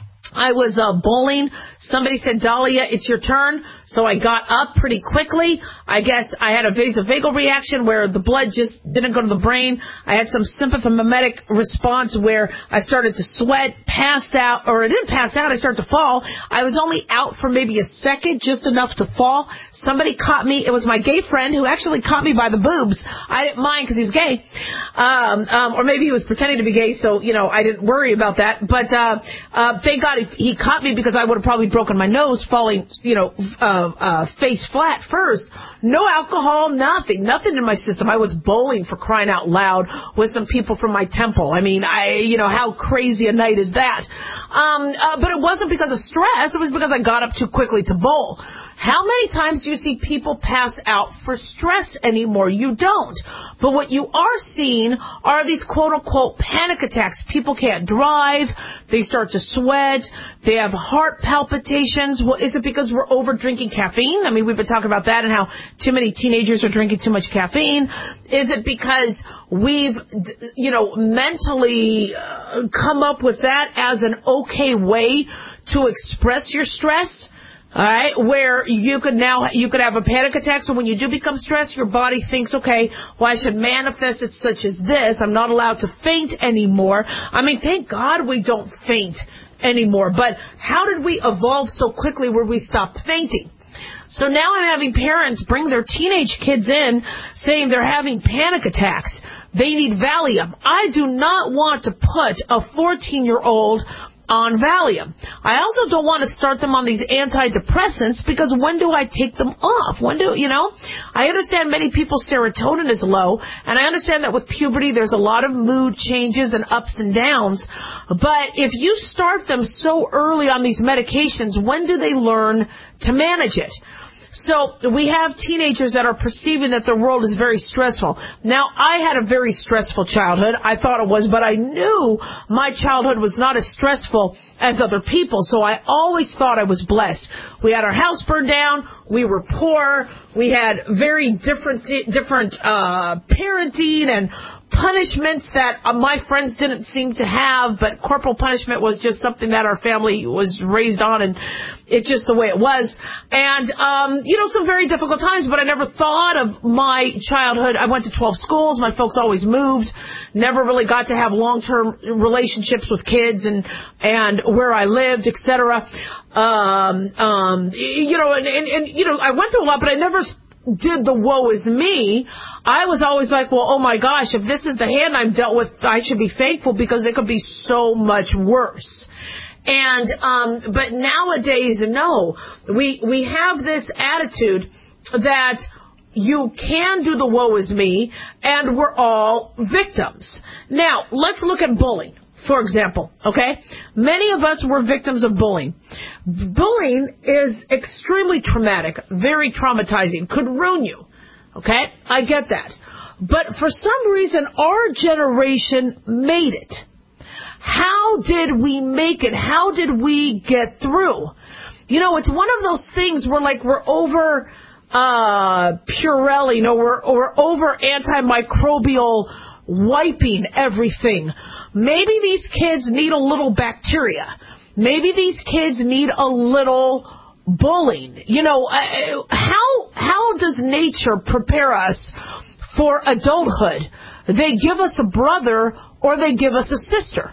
Speaker 3: I was uh, bowling. Somebody said, Dahlia, it's your turn. So I got up pretty quickly. I guess I had a vasovagal reaction where the blood just didn't go to the brain. I had some sympathomimetic response where I started to sweat, passed out, or I didn't pass out, I started to fall. I was only out for maybe a second, just enough to fall. Somebody caught me. It was my gay friend who actually caught me by the boobs. I didn't mind because he was gay. Um, um, or maybe he was pretending to be gay, so, you know, I didn't worry about that. But uh, uh, thank God he caught me, because I would have probably broken my nose falling, you know, uh, uh, face flat first. No alcohol, nothing, nothing in my system. I was bowling, for crying out loud, with some people from my temple. I mean, I, you know, how crazy a night is that? Um, uh, but it wasn't because of stress. It was because I got up too quickly to bowl. How many times do you see people pass out for stress anymore? You don't. But what you are seeing are these quote-unquote panic attacks. People can't drive. They start to sweat. They have heart palpitations. Well, is it because we're over-drinking caffeine? I mean, we've been talking about that and how too many teenagers are drinking too much caffeine. Is it because we've, you know, mentally uh, come up with that as an okay way to express your stress? All right, where you could now, you could have a panic attack, so when you do become stressed, your body thinks, okay, well, I should manifest it such as this. I'm not allowed to faint anymore. I mean, thank God we don't faint anymore, but how did we evolve so quickly where we stopped fainting? So now I'm having parents bring their teenage kids in saying they're having panic attacks. They need Valium. I do not want to put a fourteen-year-old on Valium. I also don't want to start them on these antidepressants, because when do I take them off? When do, you know? I understand many people's serotonin is low, and I understand that with puberty there's a lot of mood changes and ups and downs, but if you start them so early on these medications, when do they learn to manage it? So we have teenagers that are perceiving that their world is very stressful. Now, I had a very stressful childhood. I thought it was, but I knew my childhood was not as stressful as other people, so I always thought I was blessed. We had our house burned down. We were poor. We had very different different uh parenting and punishments that uh, my friends didn't seem to have, but corporal punishment was just something that our family was raised on, and it's just the way it was. And, um, you know, some very difficult times, but I never thought of my childhood. I went to twelve schools. My folks always moved. Never really got to have long-term relationships with kids and, and where I lived, et cetera. Um, um, you know, and, and, and, you know, I went through a lot, but I never did the woe is me. I was always like, well, oh my gosh, if this is the hand I'm dealt with, I should be thankful because it could be so much worse. And, um, but nowadays, no, we, we have this attitude that you can do the woe is me and we're all victims. Now, let's look at bullying. For example, okay, many of us were victims of bullying. Bullying is extremely traumatic, very traumatizing, could ruin you, okay? I get that. But for some reason, our generation made it. How did we make it? How did we get through? You know, it's one of those things where, like, we're over uh, Purell, or we're, or we're over antimicrobial wiping everything. Maybe these kids need a little bacteria. Maybe these kids need a little bullying. You know, uh, how how does nature prepare us for adulthood? They give us a brother or they give us a sister.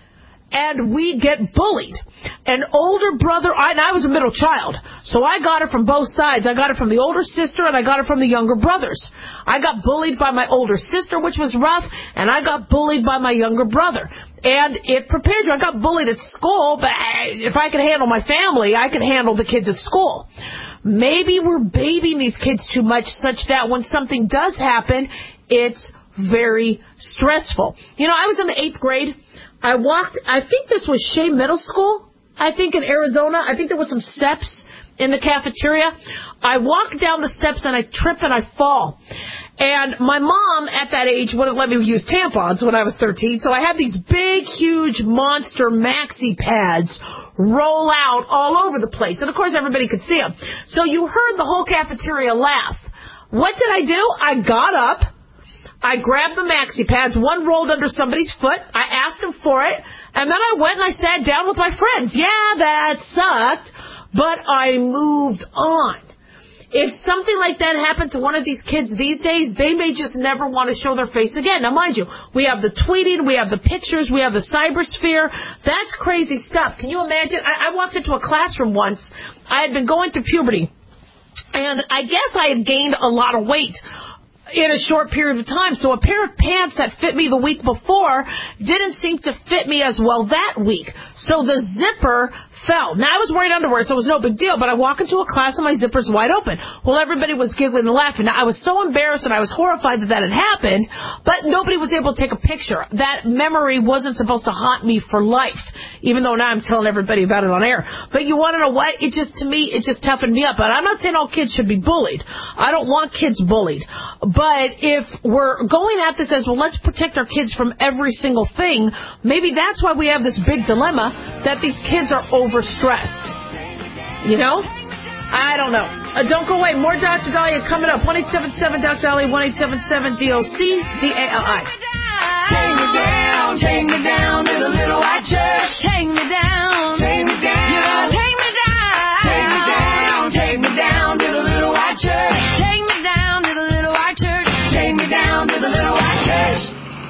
Speaker 3: And we get bullied. An older brother, I, and I was a middle child, so I got it from both sides. I got it from the older sister, and I got it from the younger brothers. I got bullied by my older sister, which was rough, and I got bullied by my younger brother. And it prepared you. I got bullied at school, but if I could handle my family, I could handle the kids at school. Maybe we're babying these kids too much such that when something does happen, it's very stressful. You know, I was in the eighth grade. I walked, I think this was Shea Middle School, I think in Arizona. I think there was some steps in the cafeteria. I walk down the steps and I trip and I fall. And my mom at that age wouldn't let me use tampons when I was thirteen, so I had these big, huge monster maxi pads roll out all over the place. And of course everybody could see them. So you heard the whole cafeteria laugh. What did I do? I got up. I grabbed the maxi pads. One rolled under somebody's foot. I asked him for it. And then I went and I sat down with my friends. Yeah, that sucked, but I moved on. If something like that happened to one of these kids these days, they may just never want to show their face again. Now, mind you, we have the tweeting, we have the pictures, we have the cybersphere. That's crazy stuff. Can you imagine? I, I walked into a classroom once. I had been going through puberty, and I guess I had gained a lot of weight in a short period of time. So a pair of pants that fit me the week before didn't seem to fit me as well that week. So the zipper fell. Now, I was wearing underwear, so it was no big deal, but I walk into a class and my zipper's wide open. Well, everybody was giggling and laughing. Now, I was so embarrassed and I was horrified that that had happened, but nobody was able to take a picture. That memory wasn't supposed to haunt me for life, even though now I'm telling everybody about it on air. But you want to know what? It just, to me, it just toughened me up. And I'm not saying all kids should be bullied. I don't want kids bullied. But if we're going at this as, well, let's protect our kids from every single thing, maybe that's why we have this big dilemma that these kids are overstressed. You know? I don't know. Uh, don't go away. More Doctor Dahlia coming up. one eight seven seven Doctor Dahlia, one eight seven seven D O C D A L I.
Speaker 2: Take me down, take me down to the little white church. Take me down, take me down. You gotta take me down. Take me down, take me down to the little white church. Take me down to the little white church. Take me down to the little white church.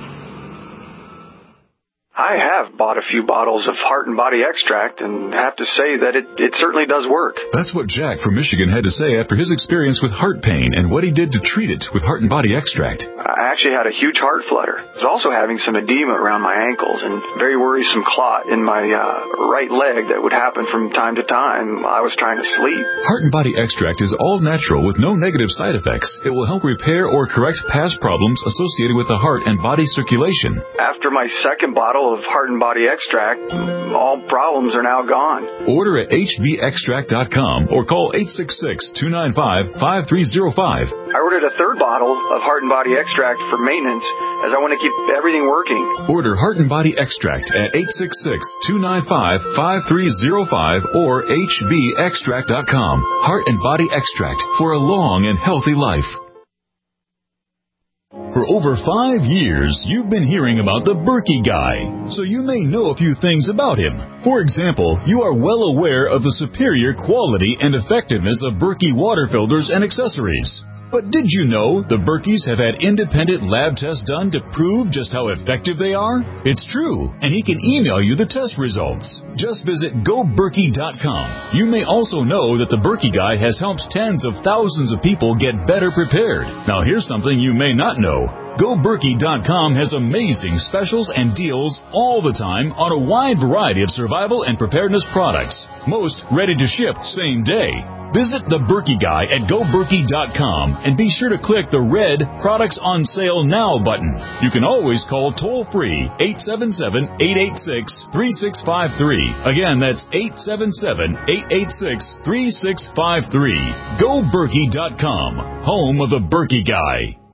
Speaker 14: I have bought a few bottles of Heart and Body Extract and have to say that it, it certainly does work.
Speaker 15: That's what Jack from Michigan had to say after his experience with heart pain and what he did to treat it with Heart and Body Extract.
Speaker 14: I actually had a huge heart flutter. I was also having some edema around my ankles and very worrisome clot in my uh, right leg that would happen from time to time while I was trying to sleep.
Speaker 15: Heart and Body Extract is all natural with no negative side effects. It will help repair or correct past problems associated with the heart and body circulation.
Speaker 14: After my second bottle of Heart and Body Extract, all problems are now gone.
Speaker 15: Order at H B extract dot com or call eight six six, two nine five, five three zero five.
Speaker 14: I ordered a third bottle of Heart and Body Extract for maintenance as I want to keep everything working.
Speaker 15: Order Heart and Body Extract at eight six six, two nine five, five three zero five or H B extract dot com. Heart and Body Extract for a long and healthy life. For over five years, you've been hearing about the Berkey Guy, so you may know a few things about him. For example, you are well aware of the superior quality and effectiveness of Berkey water filters and accessories. But did you know the Berkeys have had independent lab tests done to prove just how effective they are? It's true, and he can email you the test results. Just visit go berkey dot com. You may also know that the Berkey Guy has helped tens of thousands of people get better prepared. Now here's something you may not know. go berkey dot com has amazing specials and deals all the time on a wide variety of survival and preparedness products. Most ready to ship same day. Visit the Berkey Guy at go berkey dot com and be sure to click the red Products on Sale Now button. You can always call toll-free eight seven seven, eight eight six, three six five three. Again, that's eight seven seven, eight eight six, three six five three. go berkey dot com, home of the Berkey Guy.